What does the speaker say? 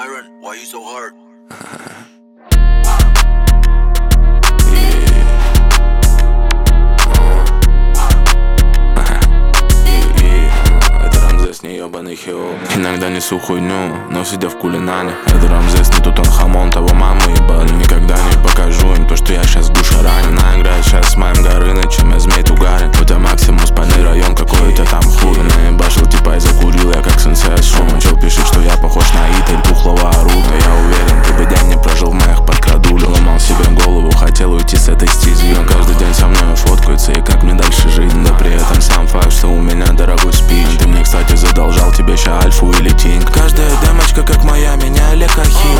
Byron, why you so hard? Ебаный хиоп. Иногда несу хуйню, но сидя в кулинане. Это Рамзес, не Тутанхамон, того маму ебали. Никогда не покажу им то, что я сейчас душа ранен. Она играет сейчас с моим Горынычем, я змей тугарин. У тебя максимум спальный район, какой у тебя там хуй. Наебашил типа и закурил, я как сенсей шум. Чел пишет, что я похож на Италь, пухлого оруда. Я уверен, ты бы день не прожил в моих подкрадуле. Ломал себе голову, хотел уйти с этой стези. Но каждый день со мной фоткаются, и как мне дальше жить. Да при этом сам факт, что у меня дорогой спич. Ты мне, кстати, задолжал тебе ща альфу или тинг. Каждая демочка как моя, меня Олег Ахим.